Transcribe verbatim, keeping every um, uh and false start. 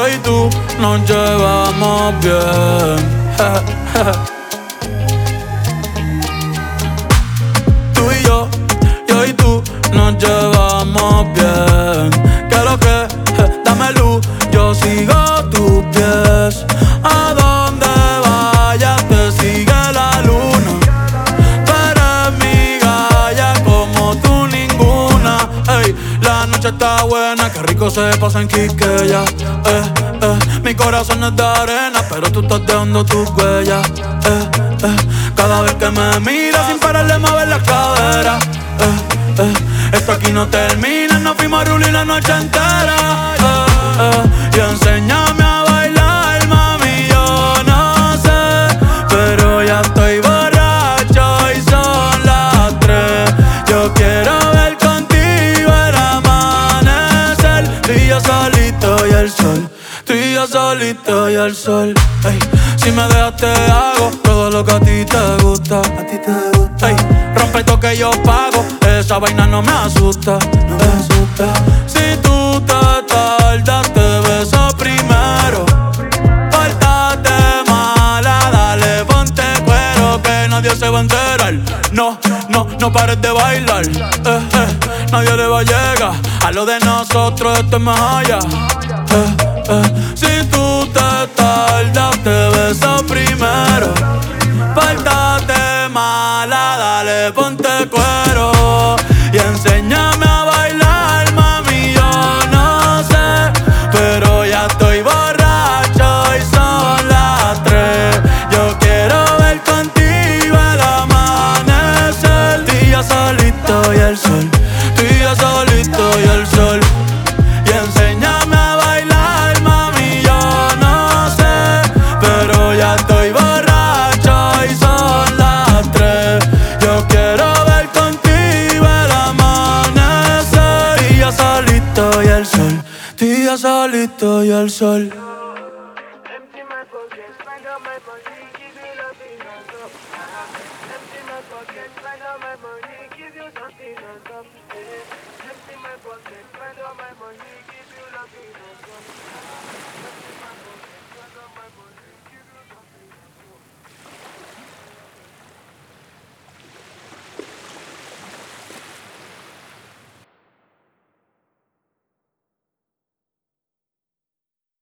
y tú nos llevamos bien. Tú y yo, yo y tú nos llevamos bien. ¿Qué lo que? Dame luz, yo sigo tus pies. A donde vayas te sigue la luna. Tú eres mi galla como tú ninguna. Ey, la noche está buena, qué rico se pasa en Quiqueya. Eh, eh, mi corazón es de arena, pero tú estás dejando tus huellas. Eh, eh, cada vez que me miras sin pararle mover la cadera. Eh, eh, esto aquí no termina, nos fuimos a rulir la noche entera. Eh, eh, y enséñame a bailar, mami, yo no sé, pero ya estoy borracho y son las tres. Yo quiero ver contigo el amanecer. Tú y yo solito y el sol, tú y yo solito y el sol. Ey, si me dejas te hago todo lo que a ti te gusta. A ti te gusta. Ey, rompe esto que yo pago, esa vaina no me asusta. No me asusta. Si tú te tardas te beso primero. Pórtate mala, dale ponte cuero que nadie se va a enterar. No, no, no pares de bailar. Eh, eh, nadie le va a llegar a lo de nosotros, esto es más allá. Eh, eh, si tú te tardas te beso primero. Pórtate mala, dale ponte cuero y enséñame a bailar, mami, yo no sé, pero ya estoy borracho y son las tres. Yo quiero ver contigo el amanecer. Tú y yo solito y el sol, tú y yo solito y el sol. Y enséñame a bailar, mami, yo no sé, pero ya estoy borracho y son las tres. Yo quiero ver contigo el amanecer. Tú y yo solito y el sol, tú y yo solito y el sol. Empty my pocket, spend all my money, give you nothing on top. Empty my pocket, spend all my money, give you something on top. Empty my pocket, spend all my money, give you nothing on top.